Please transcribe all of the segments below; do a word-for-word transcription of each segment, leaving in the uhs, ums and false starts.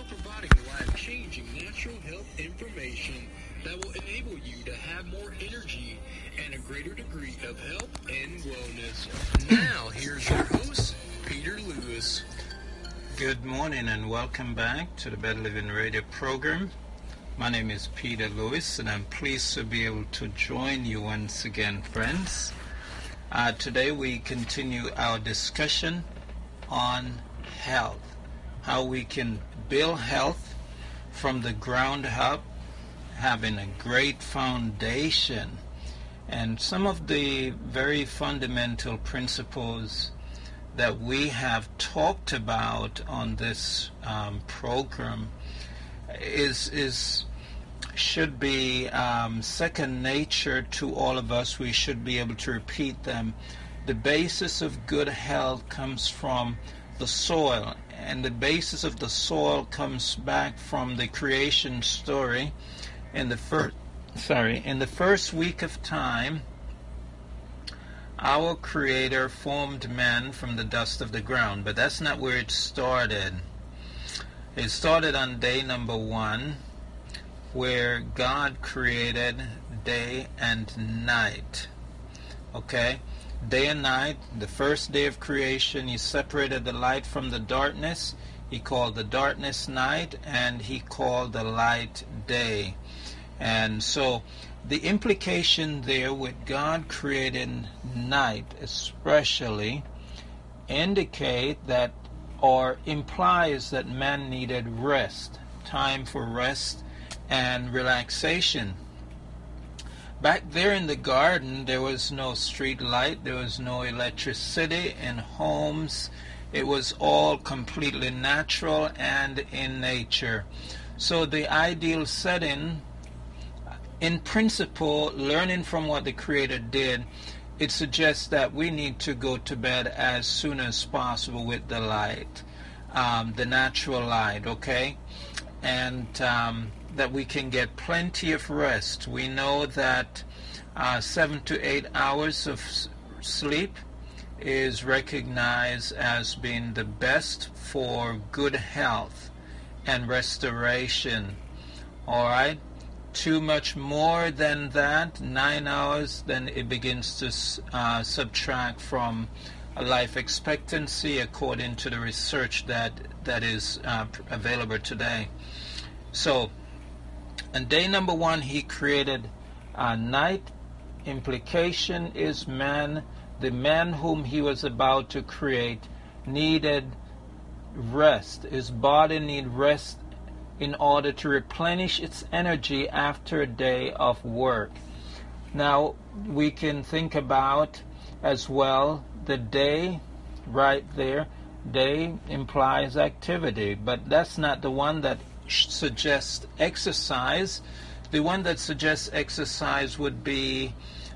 while providing life-changing natural health information that will enable you to have more energy and a greater degree of health and wellness. Now, here's your host, Peter Lewis. Good morning and welcome back to the Better Living Radio program. My name is Peter Lewis and I'm pleased to be able to join you once again, friends. Uh, today we continue our discussion on health, how we can build health from the ground up, having a great foundation, and some of the very fundamental principles that we have talked about on this um, program is is should be um, second nature to all of us. We should be able to repeat them. The basis of good health comes from the soil, and the basis of the soil comes back from the creation story. In the first, sorry, in the first week of time, our Creator formed man from the dust of the ground, but that's not where it started. It started on day number one, where God created day and night. Okay? Day and night, the first day of creation, He separated the light from the darkness. He called the darkness night, and He called the light day. And so the implication there with God creating night especially indicate that or implies that man needed rest, time for rest and relaxation. Back there in the garden, there was no street light, there was no electricity in homes. It was all completely natural and in nature. So the ideal setting, in principle, learning from what the Creator did, it suggests that we need to go to bed as soon as possible with the light, um, the natural light, okay? And um, that we can get plenty of rest. We know that uh, seven to eight hours of s- sleep is recognized as being the best for good health and restoration. All right? Too much more than that, nine hours, then it begins to uh, subtract from a life expectancy according to the research that, that is uh, available today. So, on day number one, He created uh, night. Implication is man, the man whom He was about to create, needed rest. His body needed rest in order to replenish its energy after a day of work. Now, we can think about as well the day right there. Day implies activity, but that's not the one that suggests exercise. The one that suggests exercise would be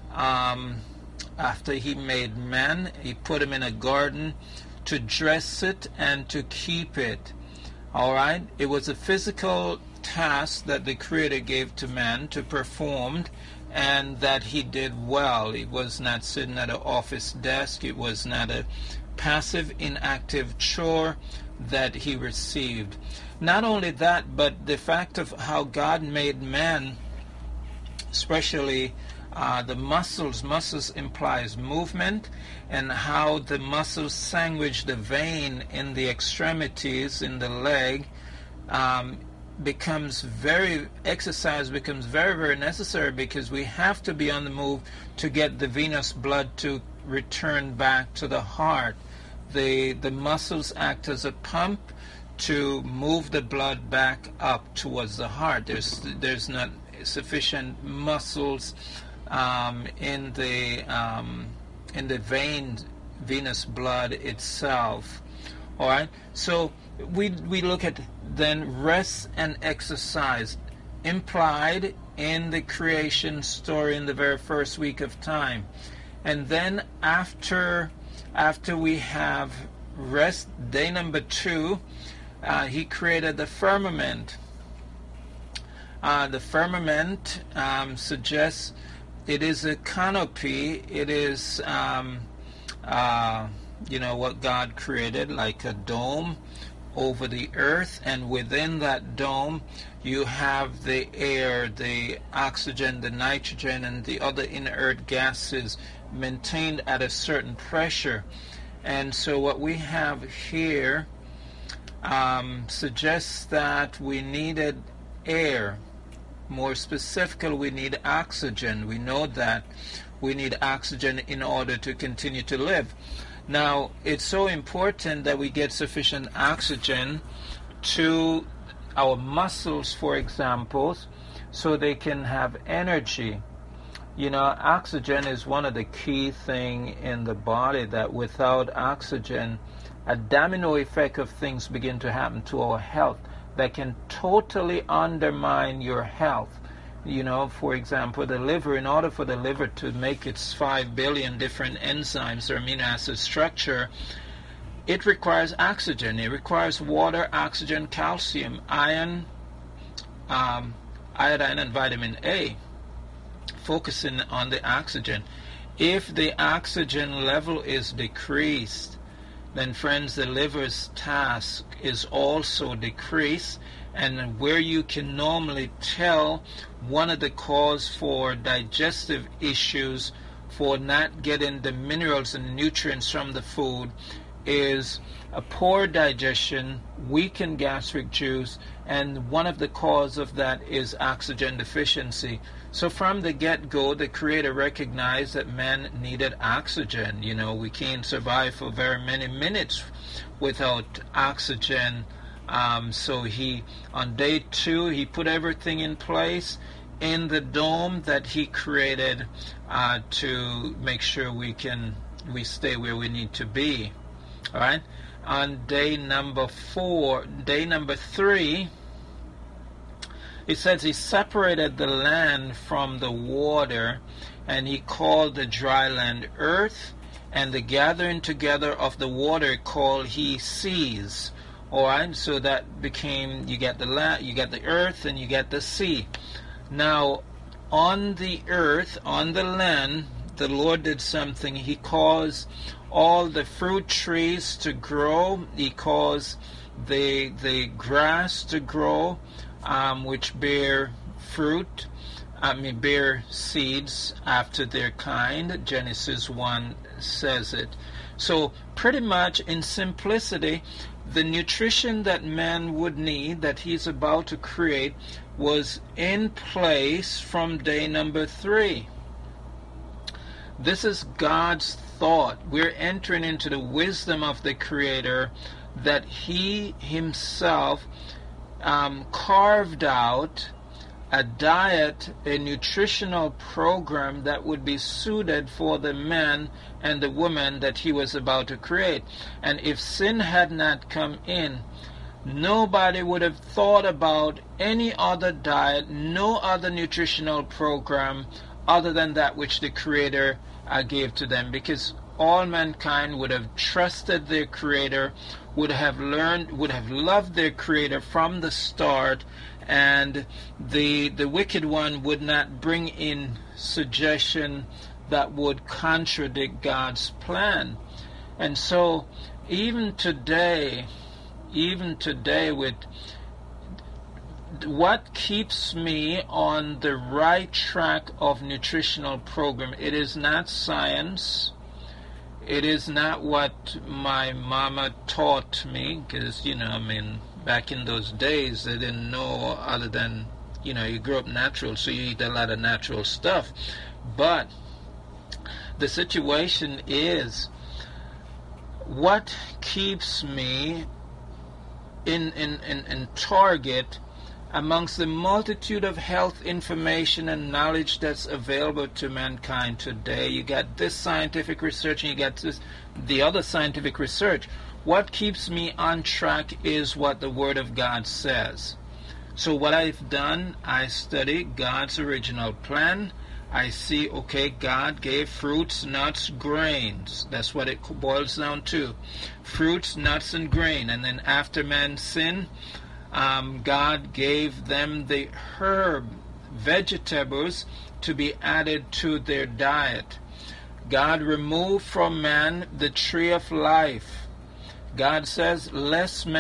um, after He made man, He put him in a garden to dress it and to keep it. All right? It was a physical task that the Creator gave to man to perform, and that he did well. It was not sitting at an office desk. It was not a passive, inactive chore that he received. Not only that, but the fact of how God made man, especially uh, the muscles. Muscles implies movement, and how the muscles sandwich the vein in the extremities, in the leg, um, becomes very, exercise becomes very, very necessary, because we have to be on the move to get the venous blood to return back to the heart. The, the muscles act as a pump to move the blood back up towards the heart. There's there's not sufficient muscles um, in the um, in the vein, venous blood itself. All right. So we we look at then rest and exercise implied in the creation story in the very first week of time, and then after after we have rest, day number two. Uh, he created the firmament. Uh, the firmament um, suggests it is a canopy. It is, um, uh, you know, what God created, like a dome over the earth, and within that dome you have the air, the oxygen, the nitrogen, and the other inert gases maintained at a certain pressure. And so what we have here um, suggests that we needed air. More specifically, we need oxygen. We know that we need oxygen in order to continue to live. Now, it's so important that we get sufficient oxygen to our muscles, for example, so they can have energy. You know, oxygen is one of the key things in the body that without oxygen, a domino effect of things begin to happen to our health that can totally undermine your health. You know, for example, the liver, in order for the liver to make its five billion different enzymes or amino acid structure, it requires oxygen. It requires water, oxygen, calcium, iron, um, iodine, and vitamin A, focusing on the oxygen. If the oxygen level is decreased, then friends, the liver's task is also decreased. And where you can normally tell one of the cause for digestive issues, for not getting the minerals and nutrients from the food, is a poor digestion, weakened gastric juice, and one of the cause of that is oxygen deficiency. So from the get-go, the Creator recognized that man needed oxygen. You know, we can't survive for very many minutes without oxygen. Um, so he, on day two, he put everything in place in the dome that he created uh, to make sure we can we stay where we need to be. All right. On day number four, day number three, it says he separated the land from the water, and he called the dry land earth, and the gathering together of the water called he seas. All right, so that became, you get the land, you get the earth, and you get the sea. Now, on the earth, on the land, the Lord did something. He caused all the fruit trees to grow. He caused the the grass to grow, um, which bear fruit. I mean, bear seeds after their kind. Genesis one says it. So, pretty much in simplicity, the nutrition that man would need, that he's about to create, was in place from day number three. This is God's thought. We're entering into the wisdom of the Creator that he himself um, carved out a diet, a nutritional program that would be suited for the man and the woman that he was about to create. And if sin had not come in, nobody would have thought about any other diet, no other nutritional program other than that which the Creator uh, gave to them, because all mankind would have trusted their Creator, would have learned, would have loved their Creator from the start, and the the wicked one would not bring in suggestion that would contradict God's plan. And so even today, even today with what keeps me on the right track of nutritional program, it is not science. It is not what my mama taught me, because, you know, I mean, back in those days, they didn't know other than, you know, you grew up natural, so you eat a lot of natural stuff. But the situation is, what keeps me in, in, in, in target amongst the multitude of health information and knowledge that's available to mankind today? You got this scientific research and you got this, the other scientific research. What keeps me on track is what the Word of God says. So what I've done, I study God's original plan. I see, okay, God gave fruits, nuts, grains. That's what it boils down to. Fruits, nuts, and grain. And then after man's sin, um, God gave them the herb, vegetables, to be added to their diet. God removed from man the tree of life. God says, lest man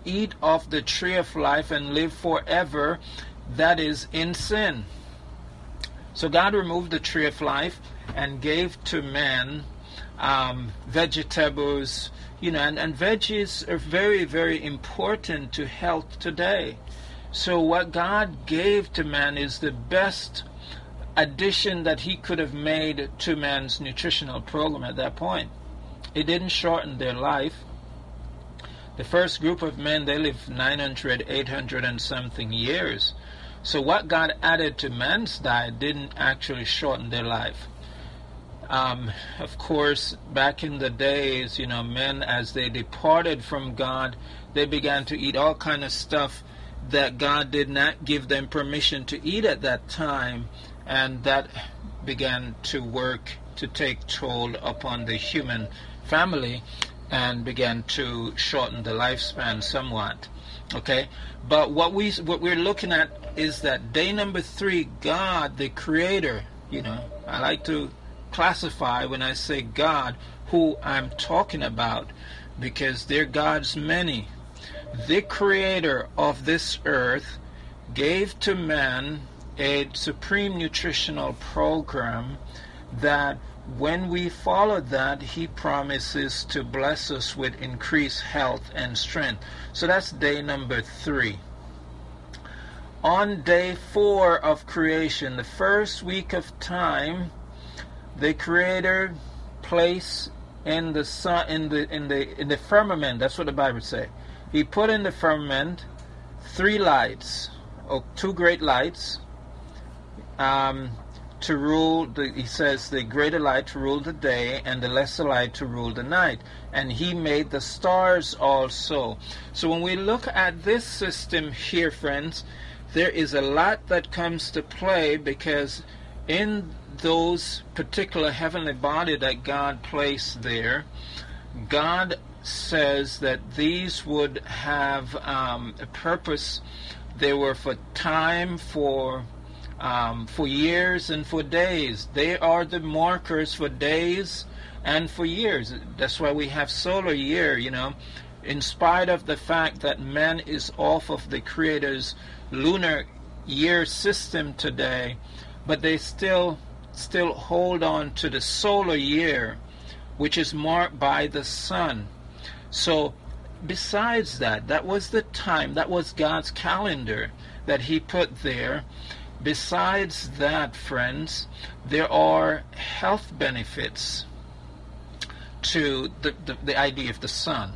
eat of the tree of life and live forever, that is in sin. So God removed the tree of life and gave to man um, vegetables, you know, and, and veggies are very, very important to health today. So what God gave to man is the best addition that he could have made to man's nutritional program at that point. It didn't shorten their life. The first group of men, they lived nine hundred, eight hundred and something years. So what God added to man's diet didn't actually shorten their life. Um, of course, back in the days, you know, men, as they departed from God, they began to eat all kind of stuff that God did not give them permission to eat at that time, and that began to work to take toll upon the human family and began to shorten the lifespan somewhat. Okay, but what we what we're looking at is that day number three, God, the Creator, you know, I like to classify when I say God who I'm talking about, because they're God's many. The Creator of this earth gave to man a supreme nutritional program that when we follow that, he promises to bless us with increased health and strength. So that's day number three. On day four of creation, the first week of time, the Creator placed in the sun, in the in the in the firmament. That's what the Bible says. He put in the firmament three lights, or two great lights, um, to rule. The, he says the greater light to rule the day, and the lesser light to rule the night. And he made the stars also. So when we look at this system here, friends, there is a lot that comes to play, because in those particular heavenly body that God placed there, God says that these would have um, a purpose. They were for time, for um, for years, and for days. They are the markers for days and for years. That's why we have solar year, you know, in spite of the fact that man is off of the Creator's lunar year system today, but they still still hold on to the solar year, which is marked by the sun. So besides that, that was the time, that was God's calendar that he put there. Besides that, friends, there are health benefits to the, the, the idea of the sun.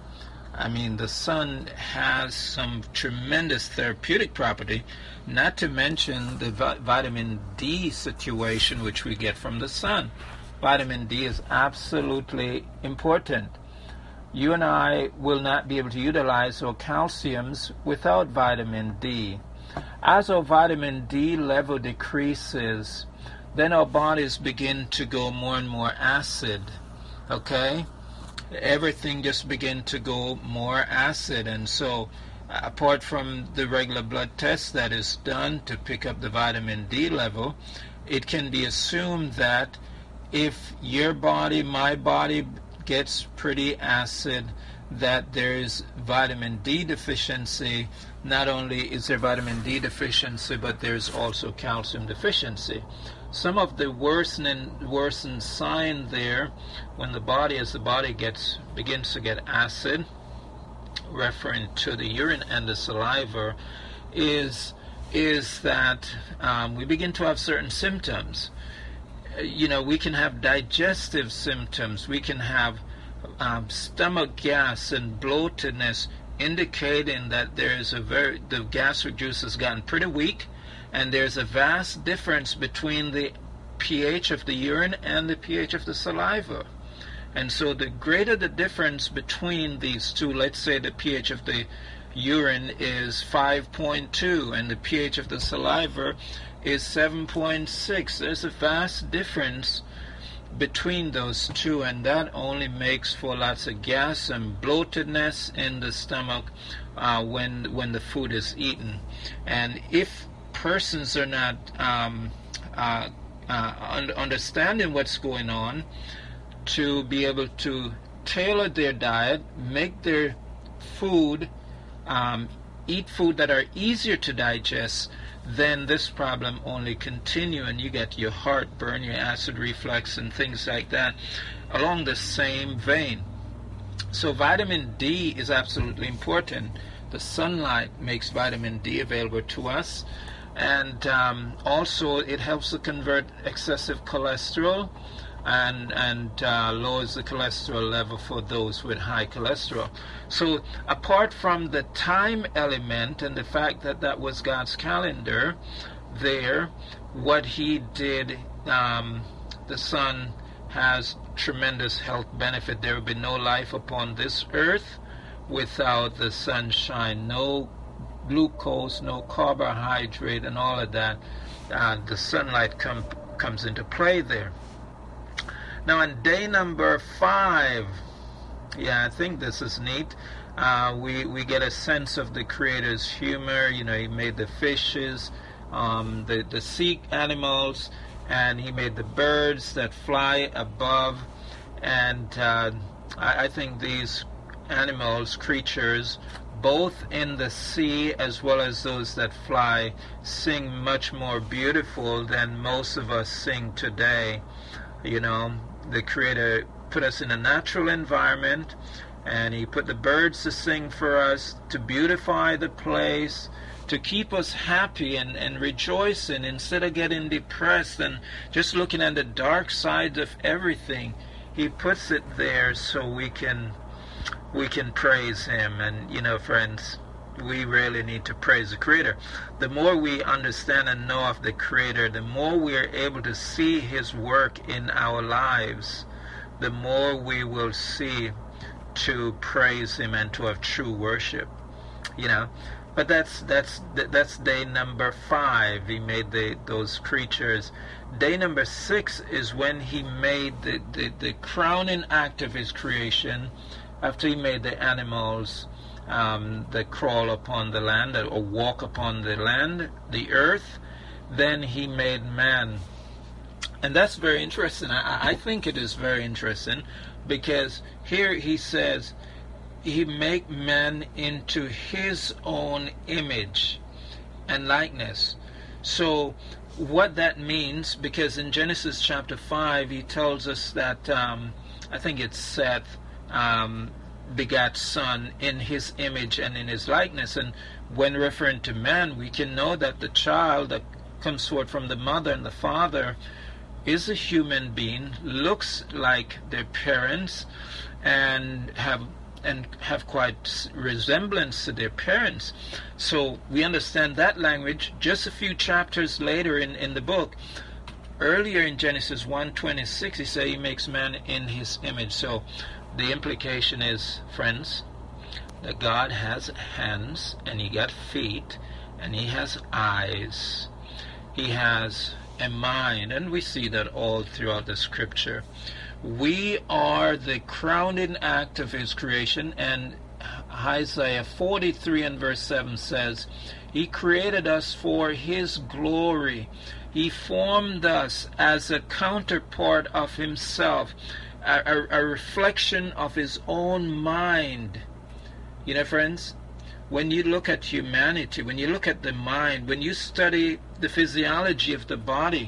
I mean, the sun has some tremendous therapeutic property, not to mention the vi- vitamin D situation which we get from the sun. Vitamin D is absolutely important. You and I will not be able to utilize our calciums without vitamin D. As our vitamin D level decreases, then our bodies begin to go more and more acid. Okay? Everything just begin to go more acid, and so apart from the regular blood test that is done to pick up the vitamin D level, it can be assumed that if your body, my body, gets pretty acid, that there is vitamin D deficiency. Not only is there vitamin D deficiency, but there's also calcium deficiency. Some of the worsening worsened sign there, when the body, as the body gets begins to get acid, referring to the urine and the saliva, is is that um, we begin to have certain symptoms. You know, we can have digestive symptoms. We can have um, stomach gas and bloatedness, indicating that there is a very the gastric juice has gotten pretty weak. And there's a vast difference between the pH of the urine and the pH of the saliva. And so the greater the difference between these two, let's say the pH of the urine is five point two and the pH of the saliva is seven point six. There's a vast difference between those two, and that only makes for lots of gas and bloatedness in the stomach uh, when when the food is eaten. And if persons are not um, uh, uh, un- understanding what's going on, to be able to tailor their diet, make their food um, eat food that are easier to digest, then this problem only continue, and you get your heartburn, your acid reflux, and things like that along the same vein. So vitamin D is absolutely important. The sunlight makes vitamin D available to us, and um, also it helps to convert excessive cholesterol and and uh, lowers the cholesterol level for those with high cholesterol. So apart from the time element and the fact that that was God's calendar there, what he did, um, the sun has tremendous health benefit. There would be no life upon this earth without the sunshine. No glucose, no carbohydrate, and all of that. Uh, the sunlight com- comes into play there. Now on day number five, yeah, I think this is neat. Uh, we we get a sense of the Creator's humor. You know, he made the fishes, um, the the sea animals, and he made the birds that fly above. And uh, I, I think these animals, creatures, both in the sea as well as those that fly, sing much more beautiful than most of us sing today. You know, the Creator put us in a natural environment, and he put the birds to sing for us, to beautify the place, to keep us happy and, and rejoicing instead of getting depressed and just looking at the dark side of everything. He puts it there so we can we can praise him. And, you know, friends, we really need to praise the Creator. The more we understand and know of the Creator, the more we are able to see his work in our lives, the more we will see to praise him and to have true worship. You know, but that's that's that's day number five. He made the those creatures. Day number six is when he made the, the, the crowning act of his creation, after he made the animals um, that crawl upon the land or walk upon the land, the earth. Then he made man. And that's very interesting. I, I think it is very interesting, because here he says he make man into his own image and likeness. So what that means, because in Genesis chapter five he tells us that um, I think it's Seth um, begat son in his image and in his likeness, and when referring to man, we can know that the child that comes forth from the mother and the father is a human being, looks like their parents, and have and have quite resemblance to their parents. So we understand that language just a few chapters later in, in the book. Earlier in Genesis one twenty-six, he said he makes man in his image. So the implication is, friends, that God has hands, and he got feet, and he has eyes. He has a mind, and we see that all throughout the scripture. We are the crowning act of his creation, and Isaiah forty-three and verse seven says, he created us for his glory. He formed us as a counterpart of himself, a, a, a reflection of his own mind. You know, friends, when you look at humanity, when you look at the mind, when you study the physiology of the body,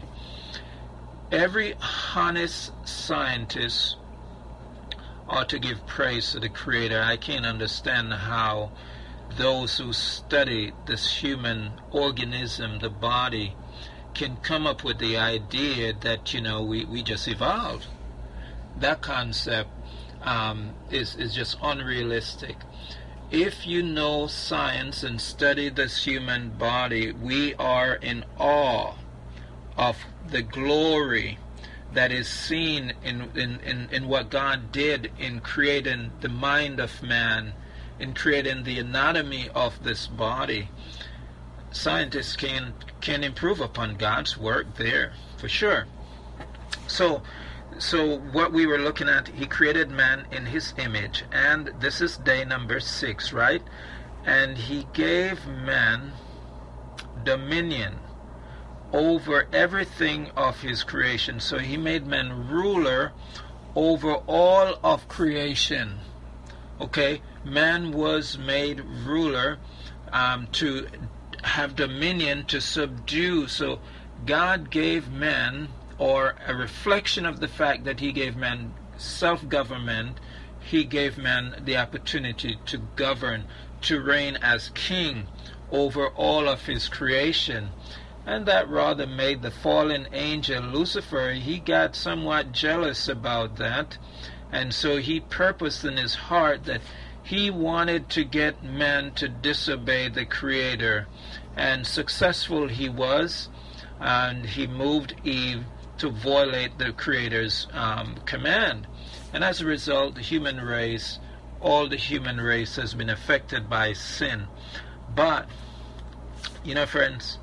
every honest scientist ought to give praise to the Creator. I can't understand how those who study this human organism, the body, can come up with the idea that, you know, we, we just evolved. That concept um, is, is just unrealistic. If you know science and study this human body, we are in awe of the glory that is seen in, in, in, in what God did in creating the mind of man, in creating the anatomy of this body. Scientists can can improve upon God's work there, for sure. So so what we were looking at, he created man in his image, and this is day number six, right? And he gave man dominion over everything of his creation. So he made man ruler over all of creation, Okay, man was made ruler um, to have dominion, to subdue. So God gave man, or a reflection of the fact that he gave man self-government, he gave man the opportunity to govern, to reign as king over all of his creation. And that rather made the fallen angel Lucifer, he got somewhat jealous about that. And so he purposed in his heart that he wanted to get man to disobey the Creator. And successful he was, and he moved Eve to violate the Creator's um, command. And as a result, the human race, all the human race has been affected by sin. But, you know, friends,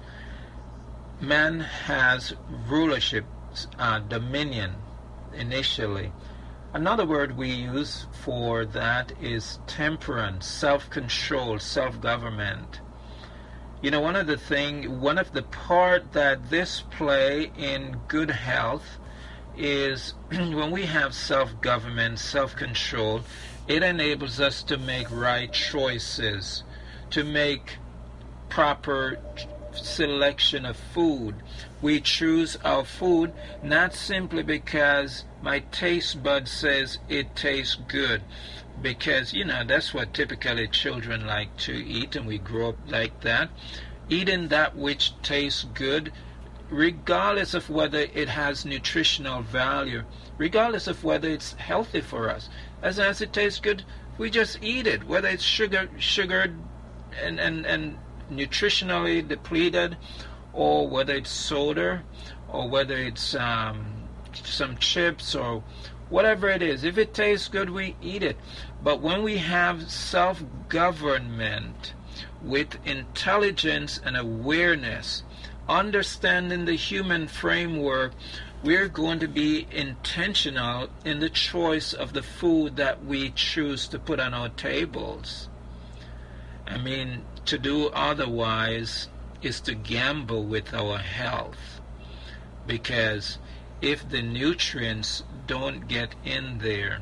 man has rulership, uh, dominion, initially. Another word we use for that is temperance, self-control, self-government. You know, one of the thing, one of the part that this play in good health is when we have self-government, self-control, it enables us to make right choices, to make proper selection of food. We choose our food not simply because my taste bud says it tastes good, because, you know, that's what typically children like to eat, and we grow up like that, eating that which tastes good, regardless of whether it has nutritional value, regardless of whether it's healthy for us. As long as it tastes good, we just eat it, whether it's sugar, sugared and, and, and nutritionally depleted, or whether it's soda, or whether it's um, some chips, or whatever it is. If it tastes good, we eat it. But when we have self-government with intelligence and awareness, understanding the human framework, we're going to be intentional in the choice of the food that we choose to put on our tables. I mean, to do otherwise is to gamble with our health, because if the nutrients don't get in there,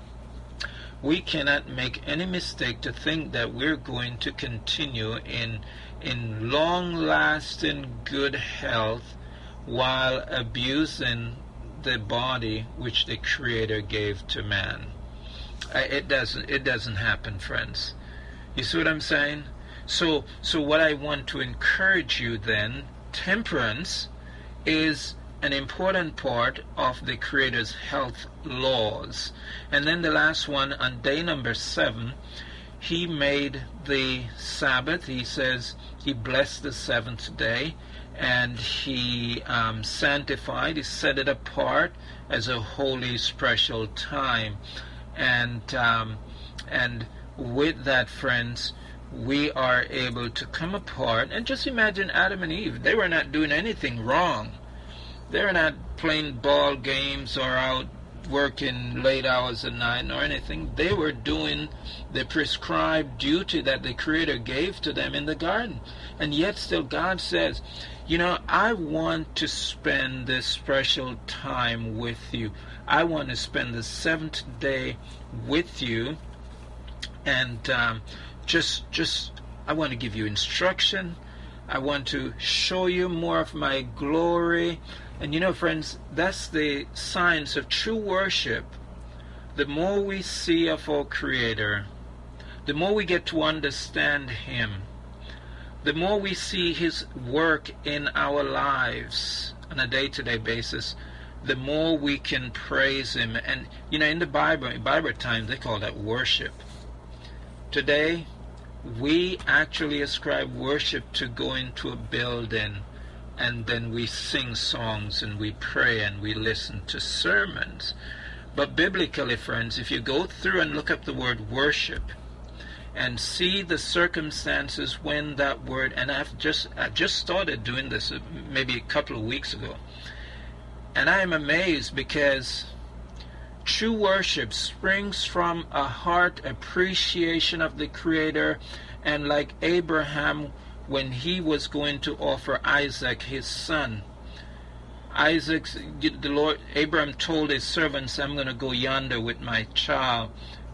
we cannot make any mistake to think that we're going to continue in in long-lasting good health while abusing the body which the Creator gave to man. It doesn't it doesn't happen, friends. You see what I'm saying? So so what I want to encourage you then, temperance is an important part of the Creator's health laws. And then the last one, on day number seven, he made the Sabbath. He says he blessed the seventh day, and he um, sanctified, he set it apart as a holy, special time. And um, and with that, friends, we are able to come apart. And just imagine Adam and Eve. They were not doing anything wrong. They were not playing ball games or out working late hours at night or anything. They were doing the prescribed duty that the Creator gave to them in the garden. And yet still God says, you know, I want to spend this special time with you. I want to spend the seventh day with you. And um, just, just, I want to give you instruction. I want to show you more of my glory. And you know, friends, that's the science of true worship. The more we see of our Creator, the more we get to understand Him, the more we see His work in our lives on a day-to-day basis, the more we can praise Him. And, you know, in the Bible, in Bible times, they call that worship. Today, we actually ascribe worship to going to a building, and then we sing songs and we pray and we listen to sermons. But biblically, friends, if you go through and look up the word worship and see the circumstances when that word, and I've just I just started doing this maybe a couple of weeks ago, and I am amazed because true worship springs from a heart appreciation of the Creator. And like Abraham, when he was going to offer Isaac, his son, Isaac, the Lord, Abraham told his servants, I'm going to go yonder with my child.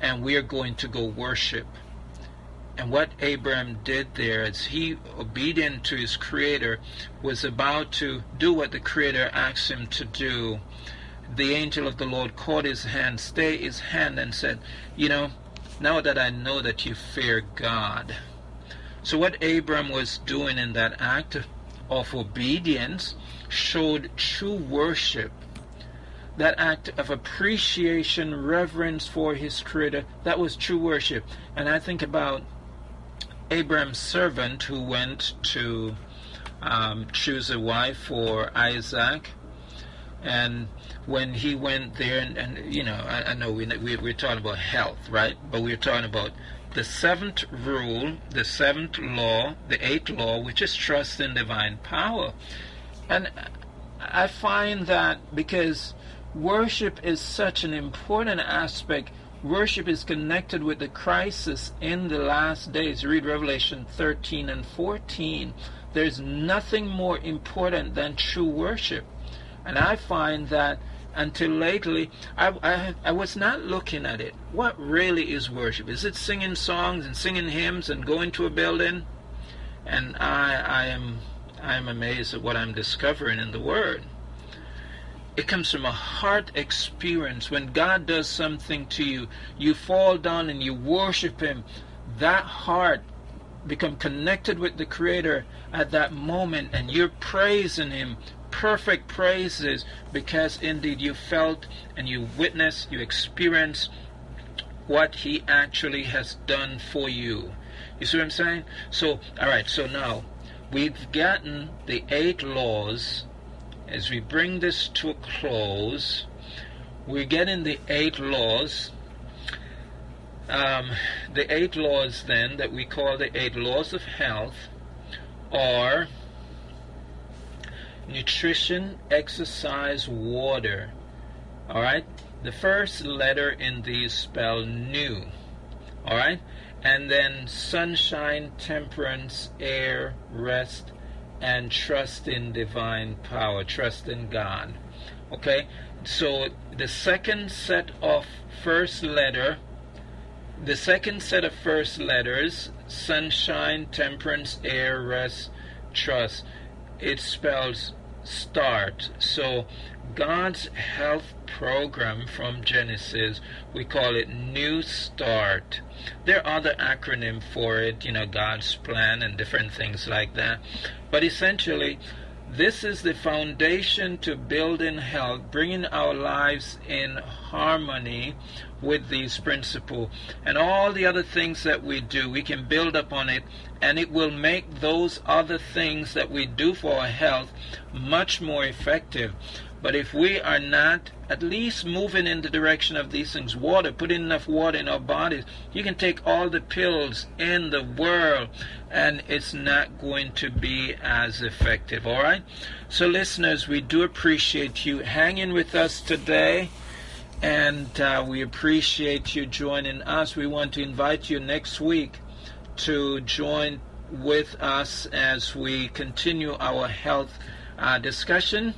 and we are going to go worship. And what Abraham did there, as he, obedient to his Creator, was about to do what the Creator asked him to do, the angel of the Lord caught his hand, stayed his hand, and said, you know, now that I know that you fear God. So what Abraham was doing in that act of obedience showed true worship. That act of appreciation, reverence for his Creator, that was true worship. And I think about Abraham's servant who went to um, choose a wife for Isaac. And when he went there, and, and you know, I, I know we, we, we're talking about health, right? But we're talking about the seventh rule, the seventh law, the eighth law, which is trust in divine power. And I find that because worship is such an important aspect, worship is connected with the crisis in the last days. Read Revelation thirteen and fourteen. There's nothing more important than true worship. And I find that until lately, I, I, I was not looking at it. What really is worship? Is it singing songs and singing hymns and going to a building? And I, I am I am amazed at what I'm discovering in the Word. It comes from a heart experience. When God does something to you, you fall down and you worship Him. That heart become connected with the Creator at that moment, and you're praising Him. Perfect praises, because indeed you felt and you witnessed, you experienced what He actually has done for you. You see what I'm saying? So, alright, so now we've gotten the eight laws. As we bring this to a close, we're getting the eight laws. Um, the eight laws then that we call the eight laws of health are nutrition, exercise, water. Alright? The first letter in these spell nu. Alright? And then sunshine, temperance, air, rest, and trust in divine power. Trust in God. Okay? So the second set of first letter, the second set of first letters, sunshine, temperance, air, rest, trust, it spells start. So God's health program from Genesis, we call it New Start. There are other acronyms for it, you know, God's plan and different things like that. But essentially, this is the foundation to building health, bringing our lives in harmony with these principles. And all the other things that we do, we can build upon it, and it will make those other things that we do for our health much more effective. But if we are not at least moving in the direction of these things, water, putting enough water in our bodies, you can take all the pills in the world and it's not going to be as effective. All right? So listeners, we do appreciate you hanging with us today, and uh, we appreciate you joining us. We want to invite you next week to join with us as we continue our health uh, discussion.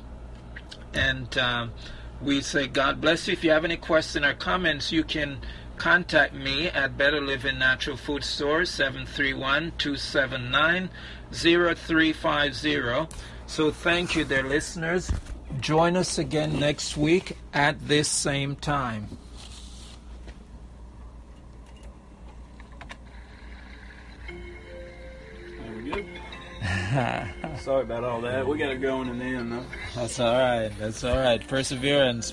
And uh, we say God bless you. If you have any questions or comments, you can contact me at Better Living Natural Food Store, seven three one, two seven nine, zero three five zero. So thank you, dear listeners. Join us again next week at this same time. Sorry about all that. We got to go in and in, though. That's all right. That's all right. Perseverance.